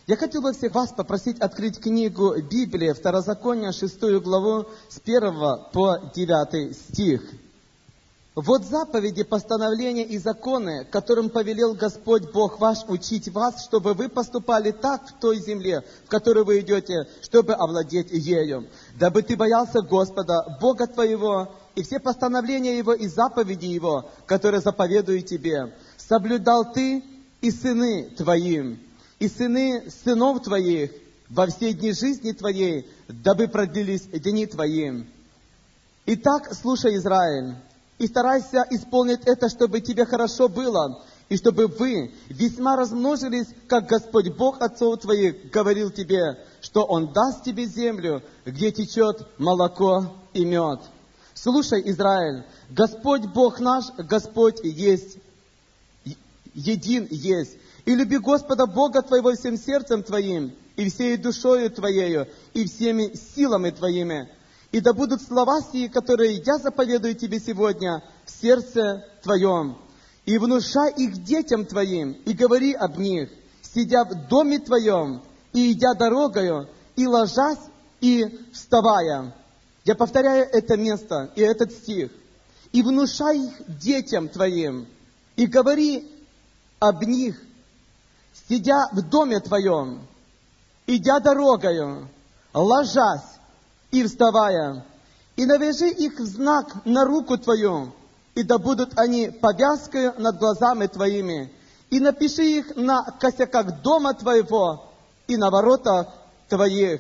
Я хотел бы всех вас попросить открыть книгу Библии, Второзаконие, 6 главу, с 1 по 9 стих. «Вот заповеди, постановления и законы, которым повелел Господь Бог ваш учить вас, чтобы вы поступали так в той земле, в которую вы идете, чтобы овладеть ею. Дабы ты боялся Господа, Бога твоего, и все постановления Его и заповеди Его, которые заповедует тебе, соблюдал ты и сыны твои, и сыны сынов твоих во все дни жизни твоей, дабы продлились дни твои. Итак, слушай, Израиль, и старайся исполнить это, чтобы тебе хорошо было, и чтобы вы весьма размножились, как Господь Бог отцов твоих говорил тебе, что Он даст тебе землю, где течет молоко и мед. Слушай, Израиль, Господь Бог наш, Господь есть, един есть. И люби Господа Бога твоего всем сердцем твоим, и всей душою твоею, и всеми силами твоими. И да будут слова сии, которые я заповедую тебе сегодня, в сердце твоем. И внушай их детям твоим, и говори об них, сидя в доме твоем, и идя дорогою, и ложась, и вставая». Я повторяю это место и этот стих. «И внушай их детям твоим, и говори об них, сидя в доме твоем, идя дорогою, ложась и вставая, и навяжи их в знак на руку твою, и да будут они повязкою над глазами твоими, и напиши их на косяках дома твоего и на воротах твоих.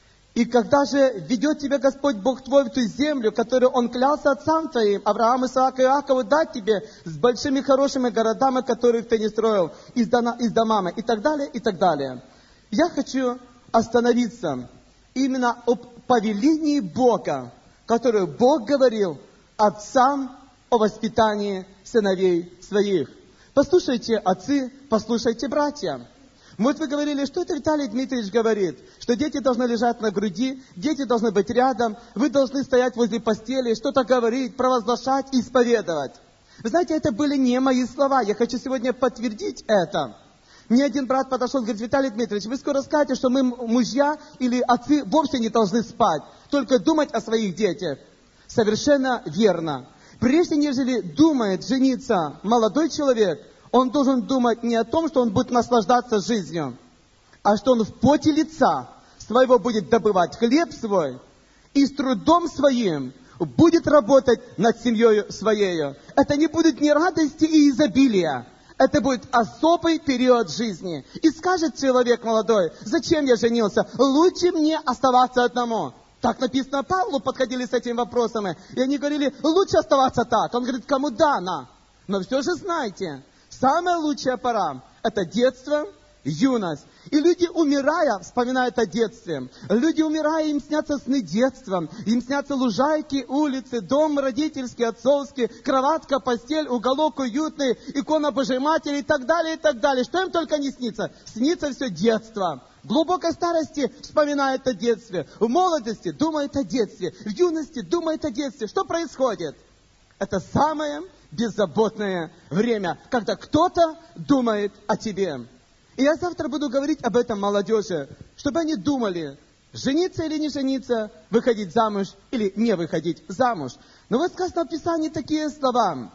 И когда же ведет тебя Господь Бог твой в ту землю, которую Он клялся отцам твоим, Аврааму, Исааку и Иакову, дать тебе с большими хорошими городами, которых ты не строил, и с домами, и так далее, и так далее». Я хочу остановиться именно об повелении Бога, которое Бог говорил отцам о воспитании сыновей своих. Послушайте, отцы, послушайте, братья. Вот вы говорили, что это Виталий Дмитриевич говорит, что дети должны лежать на груди, дети должны быть рядом, вы должны стоять возле постели, что-то говорить, провозглашать, исповедовать. Вы знаете, это были не мои слова, я хочу сегодня подтвердить это. Мне один брат подошел и говорит: Виталий Дмитриевич, вы скоро скажете, что мы, мужья или отцы, вовсе не должны спать, только думать о своих детях. Совершенно верно. Прежде нежели думает жениться молодой человек, он должен думать не о том, что он будет наслаждаться жизнью, а что он в поте лица своего будет добывать хлеб свой и с трудом своим будет работать над семьей своей. Это не будет ни радости и изобилия. Это будет особый период жизни. И скажет человек молодой: зачем я женился? Лучше мне оставаться одному. Так написано, Павлу подходили с этими вопросами. И они говорили: лучше оставаться так. Он говорит: кому дано? Но все же знайте, самая лучшая пора – это детство, юность. И люди, умирая, вспоминают о детстве. Люди, умирая, им снятся сны детства. Им снятся лужайки, улицы, дом родительский, отцовский, кроватка, постель, уголок уютный, икона Божьей Матери и так далее, и так далее. Что им только не снится? Снится все детство. В глубокой старости вспоминает о детстве. В молодости думает о детстве. В юности думает о детстве. Что происходит? Это самое беззаботное время, когда кто-то думает о тебе. И я завтра буду говорить об этом молодежи, чтобы они думали, жениться или не жениться, выходить замуж или не выходить замуж. Но вот сказано в Писании такие слова: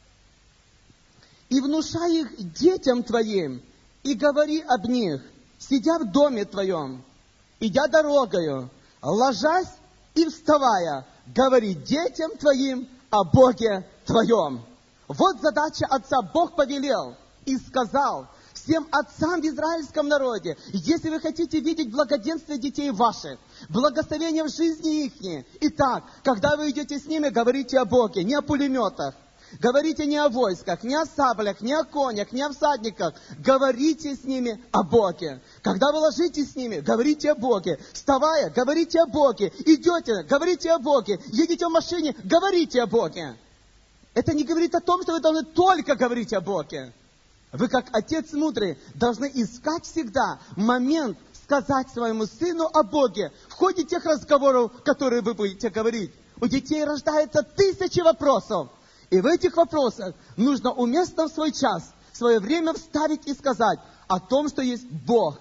«И внушай их детям твоим, и говори об них, сидя в доме твоем, идя дорогою, ложась и вставая, говори детям твоим о Боге твоем». Вот задача отца. Бог повелел и сказал всем отцам в израильском народе: если вы хотите видеть благоденствие детей ваших, благословение в жизни ихней, итак, когда вы идете с ними, говорите о Боге, не о пулеметах, говорите не о войсках, не о саблях, не о конях, не о всадниках, говорите с ними о Боге. Когда вы ложитесь с ними, говорите о Боге. Вставая, говорите о Боге. Идете, говорите о Боге. Едете в машине, говорите о Боге. Это не говорит о том, что вы должны только говорить о Боге. Вы, как отец мудрый, должны искать всегда момент сказать своему сыну о Боге в ходе тех разговоров, которые вы будете говорить. У детей рождается тысячи вопросов. И в этих вопросах нужно уместно в свой час, в свое время вставить и сказать о том, что есть Бог.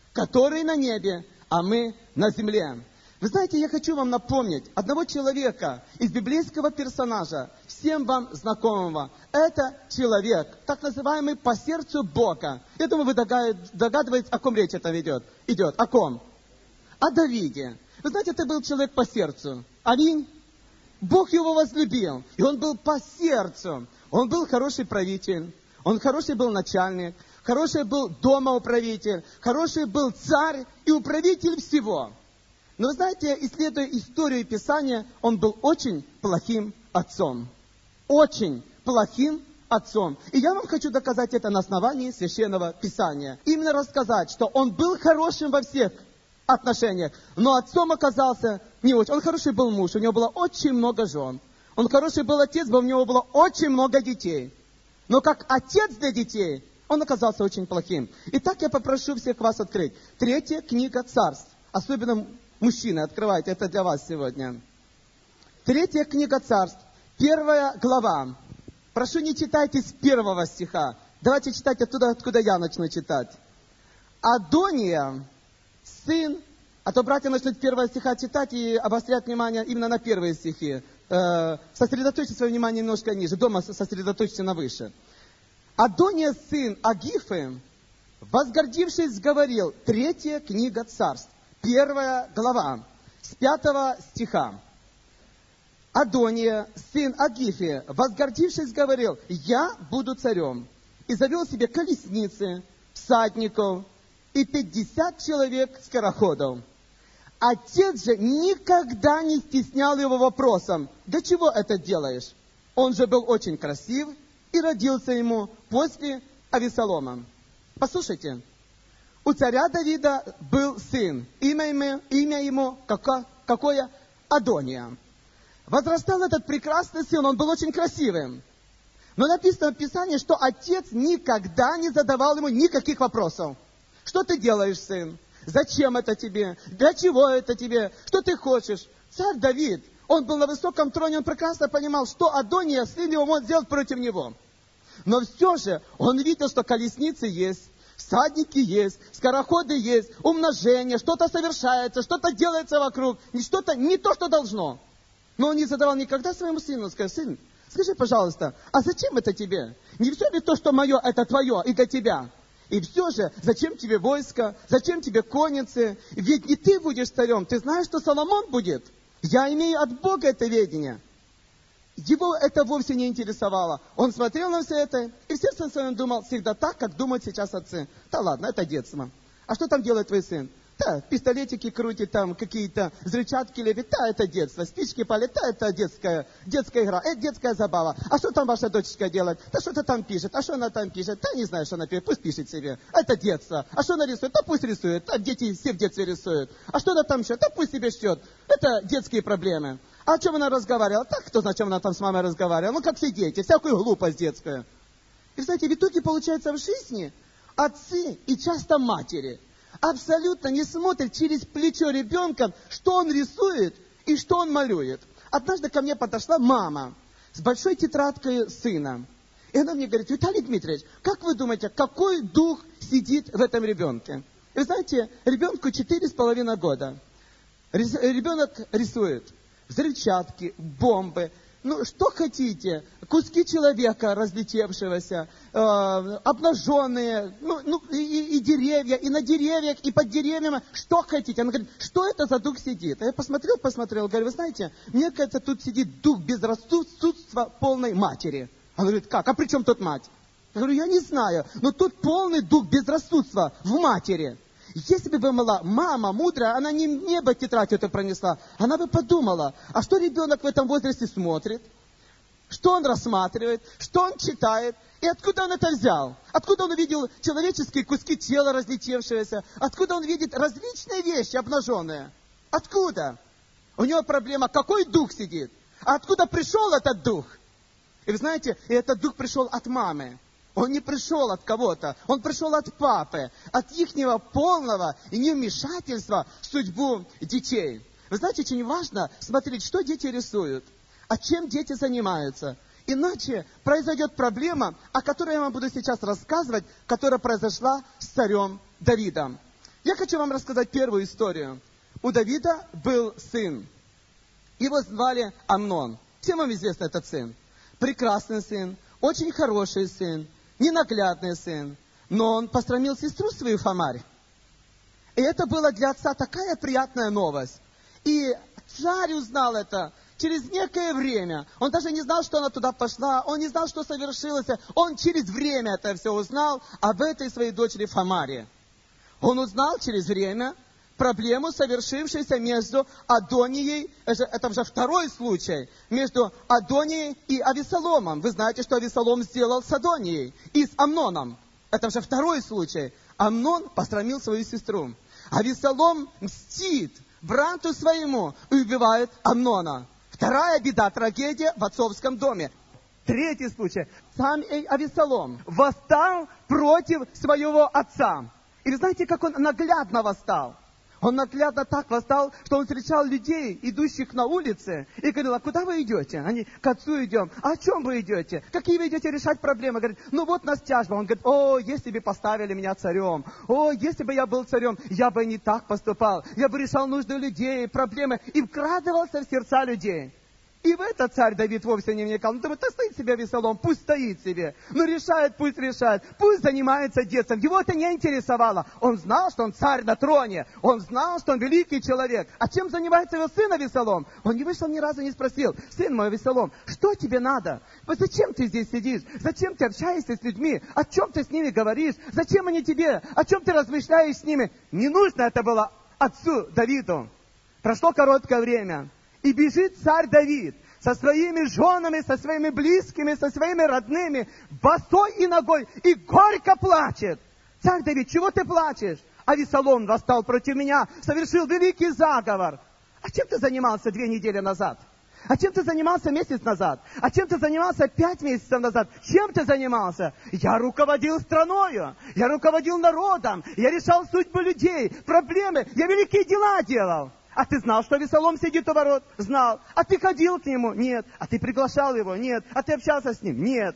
который на небе, а мы на земле. Вы знаете, я хочу вам напомнить одного человека из библейского персонажа, всем вам знакомого. Это человек, так называемый по сердцу Бога. Я думаю, вы догадываетесь, о ком речь это идет. О ком? О Давиде. Вы знаете, это был человек по сердцу. Аминь. Бог его возлюбил, и он был по сердцу. Он был хороший правитель, он хороший был начальник, хороший был домоуправитель, хороший был царь и управитель всего. Но вы знаете, исследуя историю Писания, он был очень плохим отцом. Очень плохим отцом. И я вам хочу доказать это на основании Священного Писания. Именно рассказать, что он был хорошим во всех отношениях, но отцом оказался не очень. Он хороший был муж, у него было очень много жен. Он хороший был отец, но у него было очень много детей. Но как отец для детей, он оказался очень плохим. Итак, я попрошу всех вас открыть. 3 книга Царств. Особенно мужчины, открывайте, это для вас сегодня. 3 книга Царств, 1 глава. Прошу, не читайте с 1 стиха. Давайте читать оттуда, откуда я начну читать. Адония, сын, а то братья начнут 1 стиха читать и обострять внимание именно на первые стихи. Сосредоточьте свое внимание немножко ниже, дома сосредоточьте на выше. Адония, сын Агифы, возгордившись, говорил, 3 книга Царств, 1 глава, с 5 стиха. Адония, сын Агифи, возгордившись, говорил, я буду царем. И завел себе колесницы, всадников и 50 человек скороходов. Отец же никогда не стеснял его вопросом, для чего это делаешь? Он же был очень красив и родился ему после Авесолома. Послушайте, у царя Давида был сын, имя ему какое? Адония. Возрастал этот прекрасный сын, он был очень красивым. Но написано в Писании, что отец никогда не задавал ему никаких вопросов. Что ты делаешь, сын? Зачем это тебе? Для чего это тебе? Что ты хочешь? Царь Давид, он был на высоком троне, он прекрасно понимал, что Адония, сын его, может сделать против него. Но все же он видел, что колесницы есть, всадники есть, скороходы есть, умножение, что-то совершается, что-то делается вокруг, что-то не то, что должно. Но он не задавал никогда своему сыну, сказал, сын, скажи, пожалуйста, а зачем это тебе? Не все ли то, что мое, это твое и для тебя? И все же, зачем тебе войско, зачем тебе конницы? Ведь не ты будешь царем, ты знаешь, что Соломон будет. Я имею от Бога это ведение. Его это вовсе не интересовало. Он смотрел на все это и в сердце своем думал всегда так, как думают сейчас отцы. Да ладно, это детство. А что там делает твой сын? Да, пистолетики крутит, там какие-то взрывчатки лепит. Да, это детство. Спички палит. Да, это детская игра. Это детская забава. А что там ваша дочечка делает? Да что-то там пишет. А что она там пишет? Да не знаю, что она пишет. Пусть пишет себе. Это детство. А что она рисует? Да пусть рисует. Да, дети все в детстве рисуют. А что она там шьет? Да пусть себе шьет. Это детские проблемы. А о чем она разговаривала? Так, кто знает, о чем она там с мамой разговаривала? Ну, как все дети. Всякую глупость детскую. И, знаете, в итоге получается в жизни отцы и часто матери абсолютно не смотрят через плечо ребенка, что он рисует и что он малюет. Однажды ко мне подошла мама с большой тетрадкой сына. И она мне говорит, Виталий Дмитриевич, как вы думаете, какой дух сидит в этом ребенке? И вы знаете, ребенку 4,5 года. Ребенок рисует взрывчатки, бомбы, ну, что хотите, куски человека разлетевшегося, обнаженные, и деревья, и на деревьях, и под деревьями, что хотите. Она говорит, что это за дух сидит? А я посмотрел, говорю, вы знаете, мне кажется, тут сидит дух безрассудства полной матери. Она говорит, как? А при чем тут мать? Я говорю, я не знаю, но тут полный дух безрассудства в матери. Если бы была мама мудрая, она не бы тетрадь эту пронесла, она бы подумала, а что ребенок в этом возрасте смотрит, что он рассматривает, что он читает, и откуда он это взял? Откуда он увидел человеческие куски тела разлетевшиеся? Откуда он видит различные вещи обнаженные? Откуда? У него проблема, какой дух сидит? А откуда пришел этот дух? И вы знаете, этот дух пришел от мамы. Он не пришел от кого-то, он пришел от папы, от ихнего полного невмешательства в судьбу детей. Вы знаете, очень важно смотреть, что дети рисуют, а чем дети занимаются. Иначе произойдет проблема, о которой я вам буду сейчас рассказывать, которая произошла с царем Давидом. Я хочу вам рассказать первую историю. У Давида был сын. Его звали Амнон. Всем вам известен этот сын. Прекрасный сын, очень хороший сын, ненаглядный сын. Но он посрамил сестру свою Тамарь. И это было для отца такая приятная новость. И царь узнал это через некое время. Он даже не знал, что она туда пошла. Он не знал, что совершилось. Он через время это все узнал об этой своей дочери Тамаре. Он узнал через время проблему, совершившуюся между Адонией, это уже второй случай, между Адонией и Авессаломом. Вы знаете, что Авессалом сделал с Адонией и с Амноном. Это уже второй случай. Амнон посрамил свою сестру. Авессалом мстит брату своему и убивает Амнона. Вторая беда, трагедия в отцовском доме. Третий случай. Сам Авессалом восстал против своего отца. И вы знаете, как он наглядно восстал? Он наглядно так восстал, что он встречал людей, идущих на улице, и говорил: а куда вы идете? Они: к отцу идем. А о чем вы идете? Какие вы идете решать проблемы? Говорит: ну вот нас тяжба. Он говорит: о, если бы поставили меня царем, о, если бы я был царем, я бы не так поступал. Я бы решал нужды людей, проблемы, и вкрадывался в сердца людей. И в это царь Давид вовсе не вникал. Ну, думает, стоит себе Авессалом, пусть стоит себе. Ну, решает, пусть занимается детством. Его это не интересовало. Он знал, что он царь на троне. Он знал, что он великий человек. А чем занимается его сын Авессалом? Он не вышел ни разу, не спросил: сын мой Авессалом, что тебе надо? Зачем ты здесь сидишь? Зачем ты общаешься с людьми? О чем ты с ними говоришь? Зачем они тебе? О чем ты размышляешь с ними? Не нужно это было отцу Давиду. Прошло короткое время. И бежит царь Давид со своими женами, со своими близкими, со своими родными, босой и ногой, и горько плачет. Царь Давид, чего ты плачешь? Авессалом восстал против меня, совершил великий заговор. А чем ты занимался 2 недели назад? А чем ты занимался месяц назад? А чем ты занимался 5 месяцев назад? Чем ты занимался? Я руководил страною, я руководил народом, я решал судьбы людей, проблемы, я великие дела делал. А ты знал, что Авессалом сидит у ворот? Знал. А ты ходил к нему? Нет. А ты приглашал его? Нет. А ты общался с ним? Нет.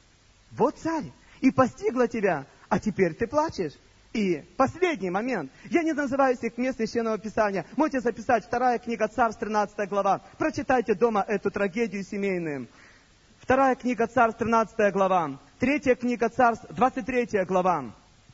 Вот царь. И постигла тебя. А теперь ты плачешь. И последний момент. Я не называю всех мест Священного Писания. Можете записать 2 книга Царств, 13 глава. Прочитайте дома эту трагедию семейную. 2 книга Царств, 13 глава. 3 книга Царств, 23 глава.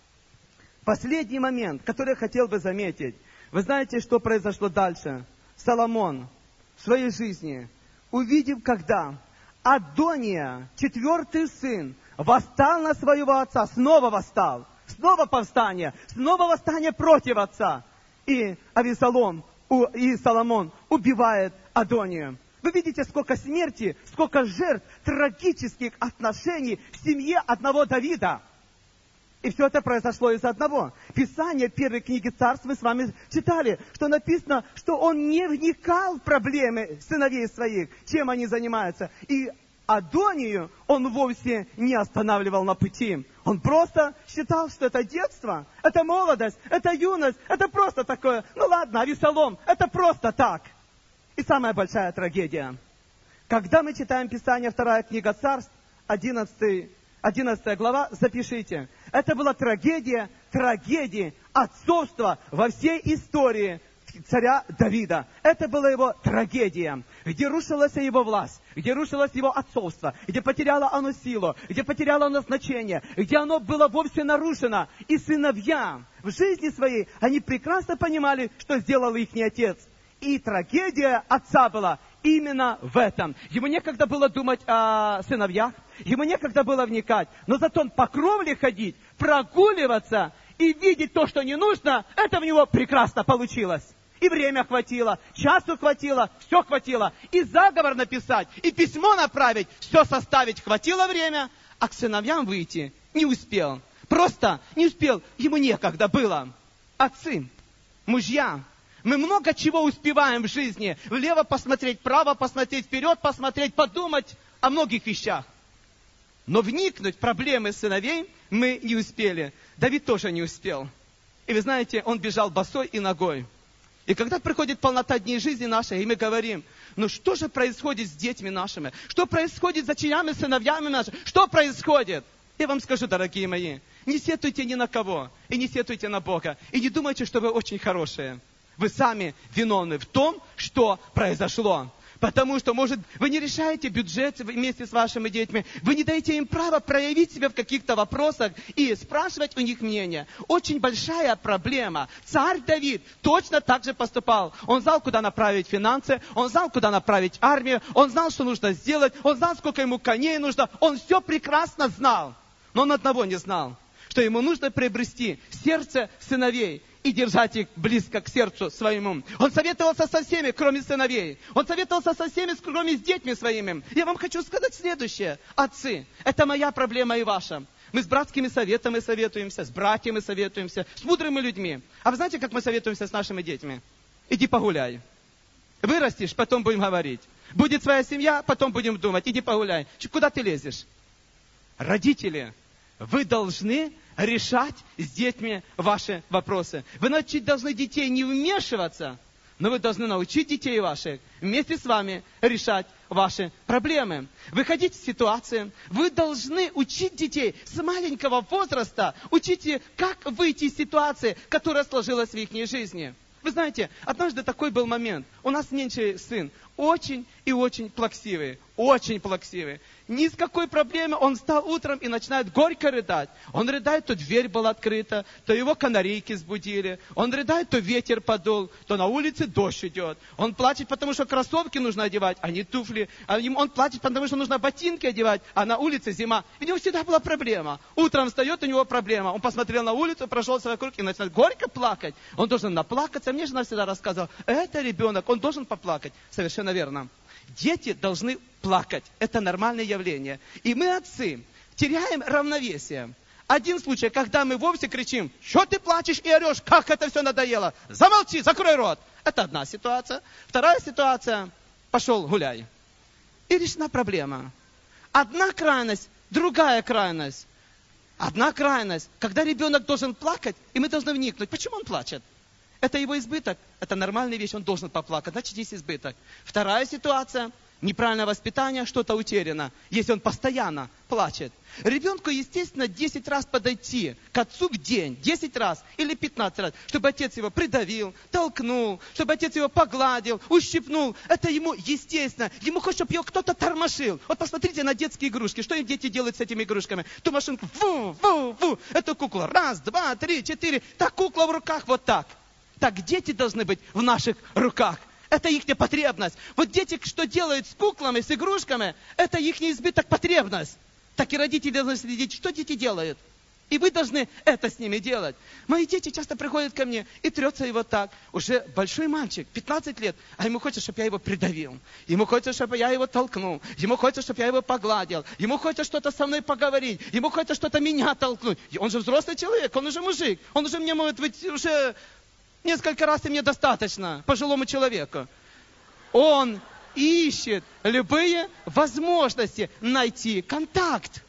Последний момент, который я хотел бы заметить. Вы знаете, что произошло дальше? Соломон в своей жизни, увидев, когда Адония, 4-й сын, восстал на своего отца, снова восстал, снова повстание, снова восстание против отца. И Авессалом, и Соломон убивает Адонию. Вы видите, сколько смерти, сколько жертв, трагических отношений в семье одного Давида. И все это произошло из-за одного. Писание первой книги Царств мы с вами читали, что написано, что он не вникал в проблемы сыновей своих, чем они занимаются. И Адонию он вовсе не останавливал на пути. Он просто считал, что это детство, это молодость, это юность, это просто такое. Ну ладно, Авессалом, это просто так. И самая большая трагедия. Когда мы читаем Писание, 2 книга Царств, 11 глава, запишите. Это была трагедия отцовства во всей истории царя Давида. Это была его трагедия, где рушилась его власть, где рушилось его отцовство, где потеряло оно силу, где потеряло оно значение, где оно было вовсе нарушено. И сыновья в жизни своей, они прекрасно понимали, что сделал их отец. И трагедия отца была именно в этом. Ему некогда было думать о сыновьях, ему некогда было вникать, но зато он по кровле ходить, прогуливаться и видеть то, что не нужно, это в него прекрасно получилось. И время хватило, часу хватило, все хватило. И заговор написать, и письмо направить, все составить хватило время, а к сыновьям выйти не успел. Просто не успел, ему некогда было. Отцы, мужья, мы много чего успеваем в жизни. Влево посмотреть, вправо посмотреть, вперед посмотреть, подумать о многих вещах. Но вникнуть в проблемы сыновей мы не успели. Давид тоже не успел. И вы знаете, он бежал босой и ногой. И когда приходит полнота дней жизни нашей, и мы говорим, ну что же происходит с детьми нашими? Что происходит с дочерями, сыновьями нашими? Что происходит? Я вам скажу, дорогие мои, Не сетуйте ни на кого, и не сетуйте на Бога, и не думайте, что вы очень хорошие. Вы сами виновны в том, что произошло. Потому что, может, вы не решаете бюджет вместе с вашими детьми, вы не даете им права проявить себя в каких-то вопросах и спрашивать у них мнение. Очень большая проблема. Царь Давид точно так же поступал. Он знал, куда направить финансы, он знал, куда направить армию, он знал, что нужно сделать, он знал, сколько ему коней нужно. Он все прекрасно знал. Но он одного не знал, что ему нужно приобрести сердце сыновей и держать их близко к сердцу своему. Он советовался со всеми, кроме сыновей. Он советовался со всеми, кроме с детьми своими. Я вам хочу сказать следующее. Отцы, это моя проблема и ваша. Мы с братскими советами советуемся, с братьями советуемся, с мудрыми людьми. А вы знаете, как мы советуемся с нашими детьми? Иди погуляй. Вырастешь, потом будем говорить. Будет своя семья, потом будем думать. Иди погуляй. Куда ты лезешь? Родители, вы должны решать с детьми ваши вопросы. Вы научить должны детей не вмешиваться, но вы должны научить детей ваших вместе с вами решать ваши проблемы. Выходить из ситуации. Вы должны учить детей с маленького возраста. Учите, как выйти из ситуации, которая сложилась в их жизни. Вы знаете, однажды такой был момент. У нас меньший сын очень и очень плаксивый. Очень плаксивый. Ни с какой проблемы он встал утром и начинает горько рыдать. Он рыдает, то дверь была открыта, то его канарейки сбудили. Он рыдает, то ветер подул, то на улице дождь идет. Он плачет, потому что кроссовки нужно одевать, а не туфли. Он плачет, потому что нужно ботинки одевать, а на улице зима. У него всегда была проблема. Утром встает, у него проблема. Он посмотрел на улицу, прошелся вокруг и начинает горько плакать. Он должен наплакаться. Мне жена всегда рассказывала, это ребенок, он должен поплакать. Совершенно верно. Дети должны плакать. Это нормальное явление. И мы, отцы, теряем равновесие. Один случай, когда мы вовсе кричим, что ты плачешь и орешь, как это все надоело. Замолчи, закрой рот. Это одна ситуация. Вторая ситуация, пошел гуляй. И решена проблема. Одна крайность, другая крайность. Одна крайность, когда ребенок должен плакать, и мы должны вникнуть, почему он плачет. Это его избыток, это нормальная вещь, он должен поплакать, значит, есть избыток. Вторая ситуация, неправильное воспитание, что-то утеряно, если он постоянно плачет. Ребенку, естественно, 10 раз подойти к отцу в день, 10 раз или 15 раз, чтобы отец его придавил, толкнул, чтобы отец его погладил, ущипнул. Это ему естественно. Ему хочется, чтобы его кто-то тормошил. Вот посмотрите на детские игрушки. Что дети делают с этими игрушками? Ту машинку, фу, эту куклу. 1, 2, 3, 4. Та кукла в руках вот так. Так дети должны быть в наших руках. Это их потребность. Вот дети, что делают с куклами, с игрушками, это их избыток потребность. Так и родители должны следить, что дети делают. И вы должны это с ними делать. Мои дети часто приходят ко мне и трется его так. Уже большой мальчик, 15 лет, а ему хочется, чтобы я его придавил. Ему хочется, чтобы я его толкнул. Ему хочется, чтобы я его погладил. Ему хочется что-то со мной поговорить. Ему хочется что-то меня толкнуть. Он же взрослый человек, он уже мужик. Он уже мне может быть уже... Несколько раз и мне достаточно, пожилому человеку. Он ищет любые возможности найти контакт.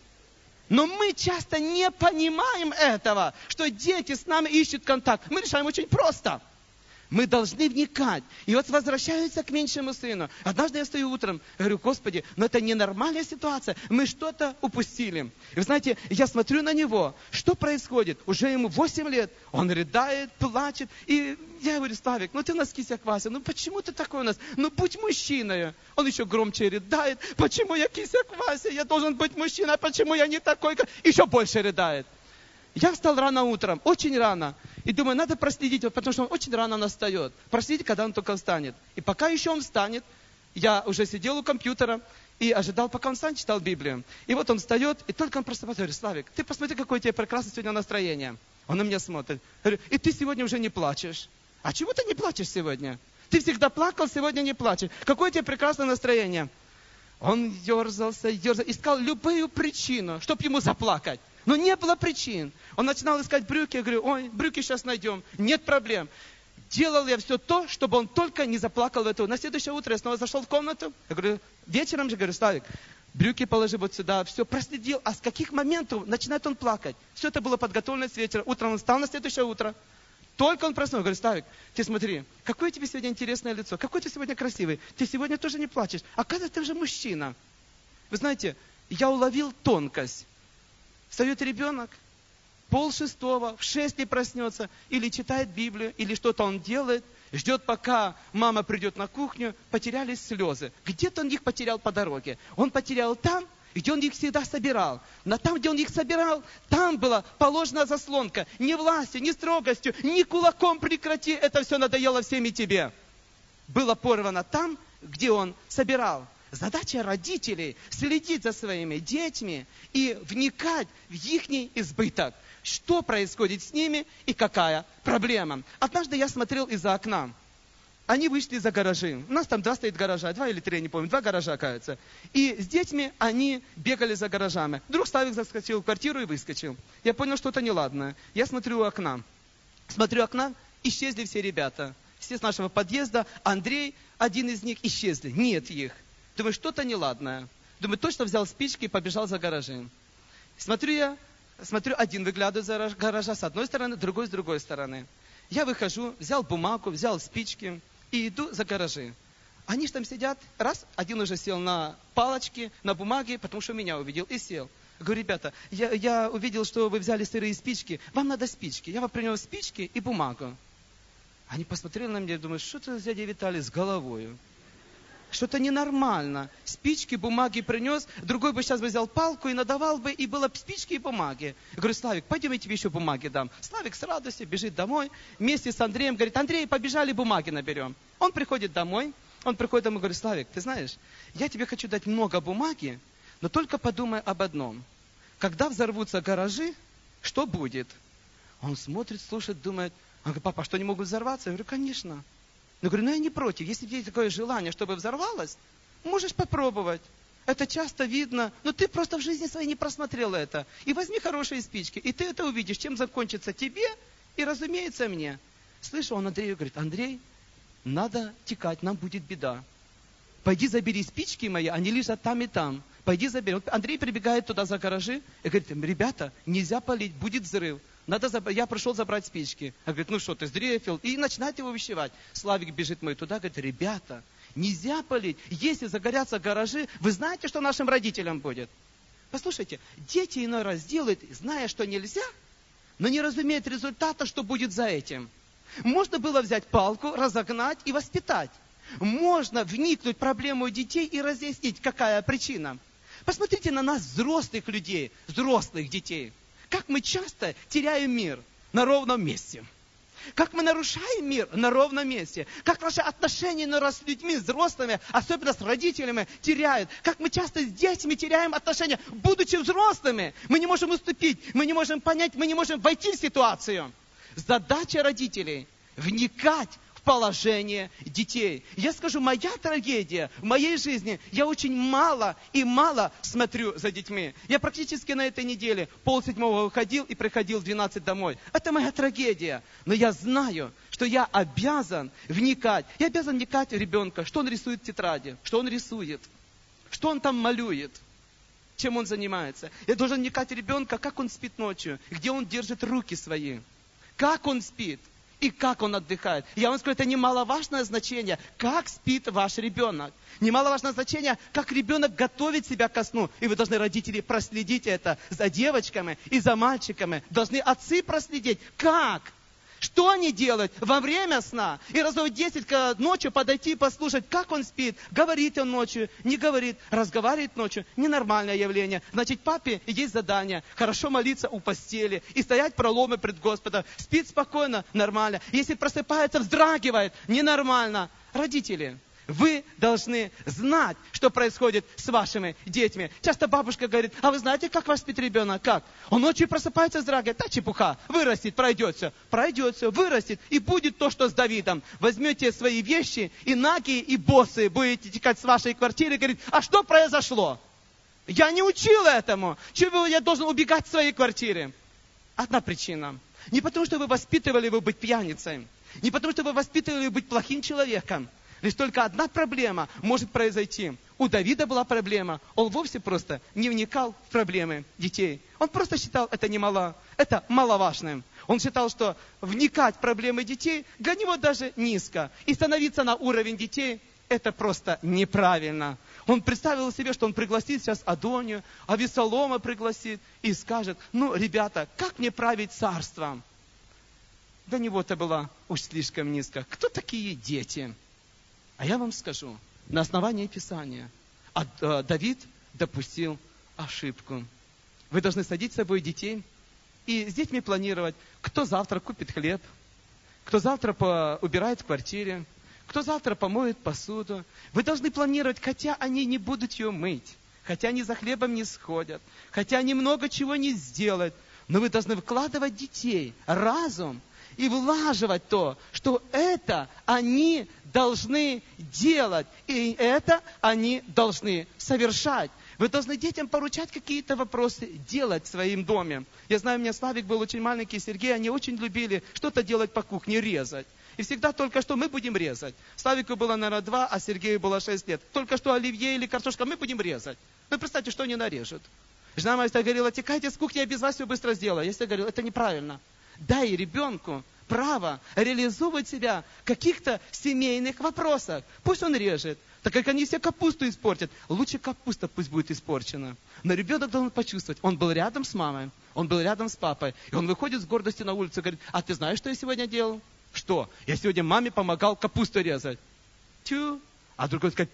Но мы часто не понимаем этого, что дети с нами ищут контакт. Мы решаем очень просто. Мы должны вникать. И вот возвращаются к меньшему сыну. Однажды я стою утром, говорю, Господи, но это ненормальная ситуация. Мы что-то упустили. И вы знаете, я смотрю на него. Что происходит? Уже ему 8 лет. Он рыдает, плачет. И я говорю, Славик, ну ты нас кися квася. Ну почему ты такой у нас? Ну будь мужчиной. Он еще громче рыдает. Почему я кися квася? Я должен быть мужчиной. Почему я не такой? Еще больше рыдает. Я встал рано утром, очень рано. И думаю, надо проследить, потому что он очень рано настает. Проследить, когда он только встанет. И пока еще он встанет, я уже сидел у компьютера и ожидал, пока он встанет, читал Библию. И вот он встает, и только он просыпается. Я говорю, Славик, ты посмотри, какое у тебя прекрасное сегодня настроение. Он на меня смотрит. Я говорю, и ты сегодня уже не плачешь. А чего ты не плачешь сегодня? Ты всегда плакал, сегодня не плачешь. Какое у тебя прекрасное настроение? Он ерзался, искал любую причину, чтобы ему заплакать. Но не было причин. Он начинал искать брюки. Я говорю, ой, брюки сейчас найдем. Нет проблем. Делал я все то, чтобы он только не заплакал в эту. На следующее утро я снова зашел в комнату. Я говорю, вечером же, говорю, Славик, брюки положи вот сюда. Все, проследил. А с каких моментов начинает он плакать? Все это было подготовлено с вечера. Утром он встал на следующее утро. Только он проснулся. Я говорю, Славик, ты смотри, какое у тебя сегодня интересное лицо. Какой ты сегодня красивый. Ты сегодня тоже не плачешь. Оказывается, ты уже мужчина. Вы знаете, я уловил тонкость. Встает ребенок, 5:30, в 6 ли проснется, или читает Библию, или что-то он делает, ждет, пока мама придет на кухню, потерялись слезы. Где-то он их потерял по дороге. Он потерял там, где он их всегда собирал. Но там, где он их собирал, там была положена заслонка. Ни властью, ни строгостью, ни кулаком прекрати, это все надоело всем и тебе. Было порвано там, где он собирал. Задача родителей – следить за своими детьми и вникать в их избыток. Что происходит с ними и какая проблема. Однажды я смотрел из-за окна. Они вышли за гаражи. У нас там 2 стоит гаража, 2 или 3, я не помню, 2 гаража, кажется. И с детьми они бегали за гаражами. Вдруг Славик заскочил в квартиру и выскочил. Я понял, что-то неладное. Я смотрю у окна. Смотрю окна, исчезли все ребята. Все с нашего подъезда. Андрей, один из них, исчезли. Нет их. Думаю, что-то неладное. Думаю, точно взял спички и побежал за гаражи. Смотрю, один выглядывает за гаража с одной стороны, другой с другой стороны. Я выхожу, взял бумагу, взял спички и иду за гаражи. Они же там сидят, раз, один уже сел на палочке, на бумаге, потому что меня увидел и сел. Говорю, ребята, я увидел, что вы взяли сырые спички, вам надо спички. Я вам принес спички и бумагу. Они посмотрели на меня и думают, что ты, дядя Виталий, с головою? Что-то ненормально. Спички, бумаги принес, другой бы сейчас взял палку и надавал бы, и было спички и бумаги. Я говорю, Славик, пойдем, я тебе еще бумаги дам. Славик с радостью бежит домой, вместе с Андреем, говорит, Андрей, побежали, бумаги наберем. Он приходит домой, говорит, Славик, ты знаешь, я тебе хочу дать много бумаги, но только подумай об одном. Когда взорвутся гаражи, что будет? Он смотрит, слушает, думает, он говорит, папа, что они могут взорваться? Я говорю, конечно. Я говорю, я не против. Если у тебя есть такое желание, чтобы взорвалось, можешь попробовать. Это часто видно, но ты просто в жизни своей не просмотрел это. И возьми хорошие спички, и ты это увидишь, чем закончится тебе и, разумеется, мне. Слышу, он Андрею говорит, Андрей, надо текать, нам будет беда. Пойди забери спички мои, они лежат там и там. Пойди забери. Андрей прибегает туда за гаражи и говорит, ребята, нельзя палить, будет взрыв. Я пришел забрать спички. Я говорю, ну что, ты сдрефил? И начинает его увещевать. Славик бежит мой туда, говорит, ребята, нельзя палить. Если загорятся гаражи, вы знаете, что нашим родителям будет? Послушайте, дети иной раз делают, зная, что нельзя, но не разумеют результата, что будет за этим. Можно было взять палку, разогнать и воспитать. Можно вникнуть в проблему детей и разъяснить, какая причина. Посмотрите на нас, взрослых людей, взрослых детей. Как мы часто теряем мир на ровном месте. Как мы нарушаем мир на ровном месте. Как наши отношения с людьми, взрослыми, особенно с родителями, теряют. Как мы часто с детьми теряем отношения, будучи взрослыми. Мы не можем уступить, мы не можем понять, мы не можем войти в ситуацию. Задача родителей – вникать в положение детей. Я скажу, моя трагедия в моей жизни, я очень мало смотрю за детьми. Я практически на этой неделе 6:30 выходил и приходил в 12 домой. Это моя трагедия. Но я знаю, что я обязан вникать. Я обязан вникать в ребенка, что он рисует в тетради, что он рисует, что он там малюет, чем он занимается. Я должен вникать в ребенка, как он спит ночью, где он держит руки свои, как он спит. И как он отдыхает. Я вам скажу, это немаловажное значение, как спит ваш ребенок. Немаловажное значение, как ребенок готовит себя ко сну. И вы должны, родители, проследить это за девочками и за мальчиками. Должны отцы проследить, как. Что они делают во время сна? И разов 10 ночью подойти и послушать, как он спит. Говорит он ночью, не говорит, разговаривает ночью. Ненормальное явление. Значит, папе есть задание. Хорошо молиться у постели и стоять проломы пред Господом. Спит спокойно, нормально. Если просыпается, вздрагивает, ненормально. Родители, вы должны знать, что происходит с вашими детьми. Часто бабушка говорит, а вы знаете, как ваш спит ребенок? Как? Он ночью просыпается, вздрагивает. Да, чепуха. Вырастет, пройдет все, вырастет. И будет то, что с Давидом. Возьмете свои вещи и нагие, и босые будете текать с вашей квартиры и говорить, а что произошло? Я не учил этому. Чего я должен убегать в своей квартире? Одна причина. Не потому, что вы воспитывали его быть пьяницей. Не потому, что вы воспитывали его быть плохим человеком. Лишь только одна проблема может произойти. У Давида была проблема. Он вовсе просто не вникал в проблемы детей. Он просто считал это маловажным. Он считал, что вникать в проблемы детей для него даже низко. И становиться на уровень детей – это просто неправильно. Он представил себе, что он пригласит сейчас Адонию, Авесолома пригласит и скажет: ну, ребята, как мне править царством? Для него это было уж слишком низко. Кто такие дети? А я вам скажу, на основании Писания, Давид допустил ошибку. Вы должны садить с собой детей и с детьми планировать, кто завтра купит хлеб, кто завтра убирает в квартире, кто завтра помоет посуду. Вы должны планировать, хотя они не будут ее мыть, хотя они за хлебом не сходят, хотя они много чего не сделают, но вы должны вкладывать детей, разум, и влаживать то, что это они должны делать, и это они должны совершать. Вы должны детям поручать какие-то вопросы делать в своем доме. Я знаю, у меня Славик был очень маленький, Сергей, они очень любили что-то делать по кухне, резать. И всегда только что мы будем резать. Славику было, наверное, 2, а Сергею было 6 лет. Только что оливье или картошка мы будем резать. Ну, представьте, что они нарежут. Жена моя говорила: текайте с кухни, я без вас все быстро сделаю. Я всегда говорил: это неправильно. Дай ребенку право реализовывать себя в каких-то семейных вопросах. Пусть он режет. Так как они все капусту испортят, лучше капуста пусть будет испорчена. Но ребенок должен почувствовать, он был рядом с мамой, он был рядом с папой. И он выходит с гордостью на улицу и говорит: а ты знаешь, что я сегодня делал? Что? Я сегодня маме помогал капусту резать. Тю. А другой скажет: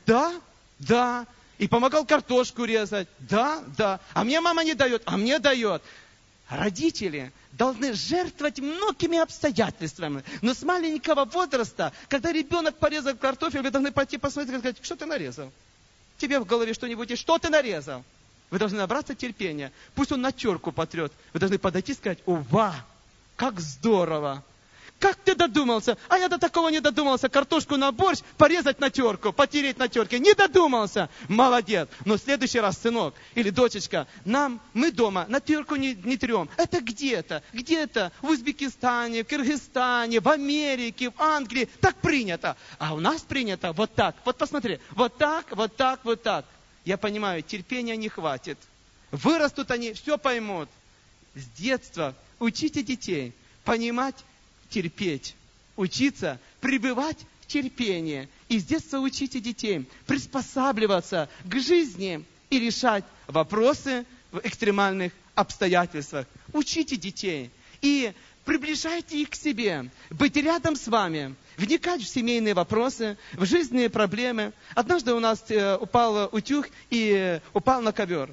да. И помогал картошку резать. Да. А мне мама не дает, а мне дает. Родители должны жертвовать многими обстоятельствами. Но с маленького возраста, когда ребенок порезал картофель, вы должны пойти посмотреть и сказать: что ты нарезал? Тебе в голове что-нибудь есть? Что ты нарезал? Вы должны набраться терпения. Пусть он на терку потрет. Вы должны подойти и сказать: ува, как здорово! Как ты додумался? А я до такого не додумался. Картошку на борщ порезать на терку, потереть на терке. Не додумался. Молодец. Но в следующий раз, сынок или дочечка, мы дома на терку не трем. Это где-то в Узбекистане, в Кыргызстане, в Америке, в Англии. Так принято. А у нас принято вот так. Вот посмотри. Вот так. Я понимаю, терпения не хватит. Вырастут они, все поймут. С детства учите детей понимать, терпеть, учиться пребывать в терпении. И с детства учите детей приспосабливаться к жизни и решать вопросы в экстремальных обстоятельствах. Учите детей и приближайте их к себе, быть рядом с вами, вникать в семейные вопросы, в жизненные проблемы. Однажды у нас упал утюг и упал на ковер.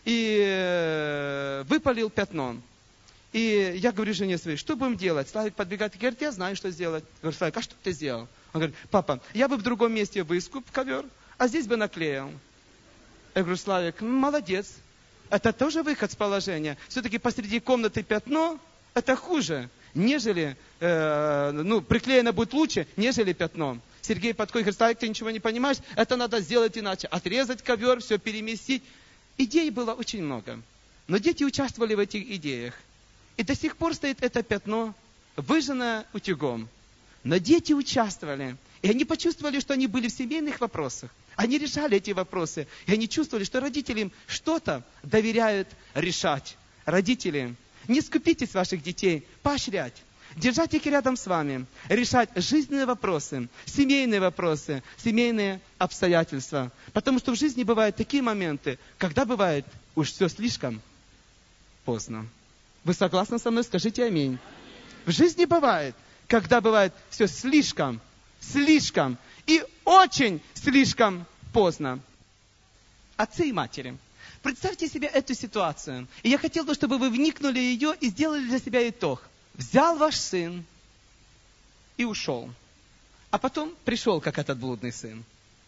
И выпалил пятно. И я говорю жене своей: что будем делать? Славик подбегает и говорит: я знаю, что сделать. Я говорю: Славик, а что ты сделал? Он говорит: папа, я бы в другом месте выскуб ковер, а здесь бы наклеил. Я говорю: Славик, молодец. Это тоже выход с положения. Все-таки посреди комнаты пятно, это хуже, нежели, приклеено будет лучше, нежели пятно. Сергей подходит и говорит: Славик, ты ничего не понимаешь, это надо сделать иначе. Отрезать ковер, все переместить. Идей было очень много. Но дети участвовали в этих идеях. И до сих пор стоит это пятно, выжженное утюгом. Но дети участвовали. И они почувствовали, что они были в семейных вопросах. Они решали эти вопросы. И они чувствовали, что родители им что-то доверяют решать. Родители, не скупитесь ваших детей, поощрять. Держать их рядом с вами. Решать жизненные вопросы, семейные обстоятельства. Потому что в жизни бывают такие моменты, когда бывает уж все слишком поздно. Вы согласны со мной? Скажите аминь. В жизни бывает, когда бывает все слишком и очень слишком поздно. Отцы и матери, представьте себе эту ситуацию. И я хотел бы, чтобы вы вникнули в ее и сделали для себя итог. Взял ваш сын и ушел. А потом пришел, как этот блудный сын.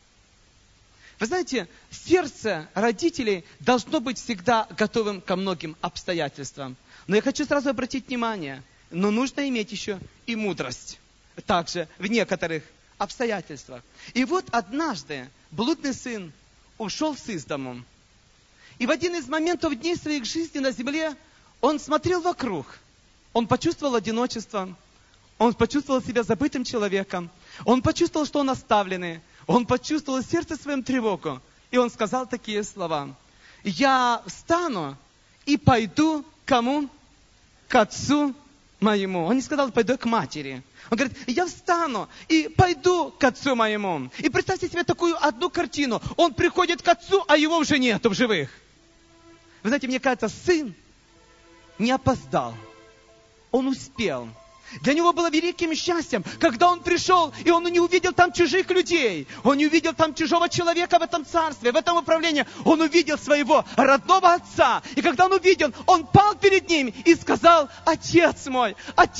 Вы знаете, сердце родителей должно быть всегда готовым ко многим обстоятельствам. Но я хочу сразу обратить внимание, но нужно иметь еще и мудрость. Также в некоторых обстоятельствах. И вот однажды блудный сын ушел из дому. И в один из моментов дней своих жизни на земле он смотрел вокруг. Он почувствовал одиночество. Он почувствовал себя забытым человеком. Он почувствовал, что он оставленный. Он почувствовал в сердце своем тревогу. И он сказал такие слова: я встану и пойду к кому? К отцу моему. Он не сказал, пойду к матери. Он говорит, я встану и пойду к отцу моему. И представьте себе такую одну картину. Он приходит к отцу, а его уже нету в живых. Вы знаете, мне кажется, сын не опоздал. Он успел. Для него было великим счастьем, когда он пришел, и он не увидел там чужих людей. Он не увидел там чужого человека в этом царстве, в этом управлении. Он увидел своего родного отца. И когда он увидел, он пал перед ним и сказал, отец мой,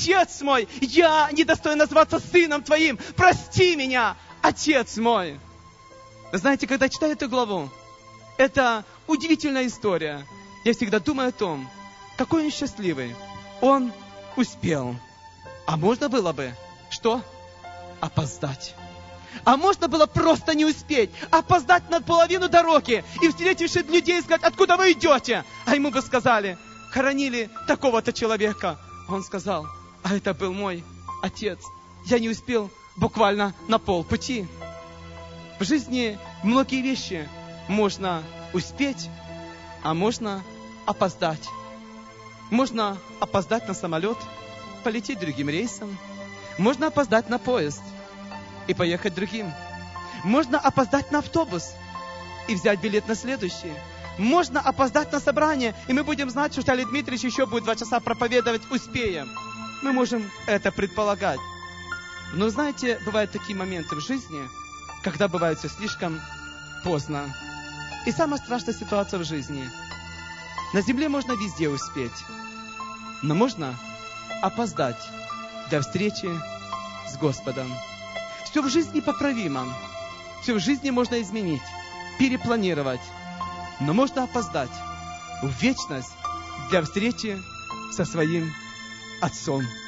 я недостоин назваться сыном твоим. Прости меня, отец мой. Вы знаете, когда читаю эту главу, это удивительная история. Я всегда думаю о том, какой он счастливый. Он успел. А можно было бы, что? Опоздать. А можно было просто не успеть, опоздать на половину дороги и, встретившись людей, сказать, откуда вы идете? А ему бы сказали, хоронили такого-то человека. Он сказал, а это был мой отец. Я не успел буквально на полпути. В жизни многие вещи можно успеть, а можно опоздать. Можно опоздать на самолет, полететь другим рейсом. Можно опоздать на поезд и поехать другим. Можно опоздать на автобус и взять билет на следующий. Можно опоздать на собрание, и мы будем знать, что Виталий Дмитриевич еще будет 2 часа проповедовать, успеем. Мы можем это предполагать. Но знаете, бывают такие моменты в жизни, когда бывает все слишком поздно. И самая страшная ситуация в жизни. На земле можно везде успеть, но можно опоздать для встречи с Господом. Все в жизни поправимо. Все в жизни можно изменить, перепланировать. Но можно опоздать в вечность для встречи со своим Отцом.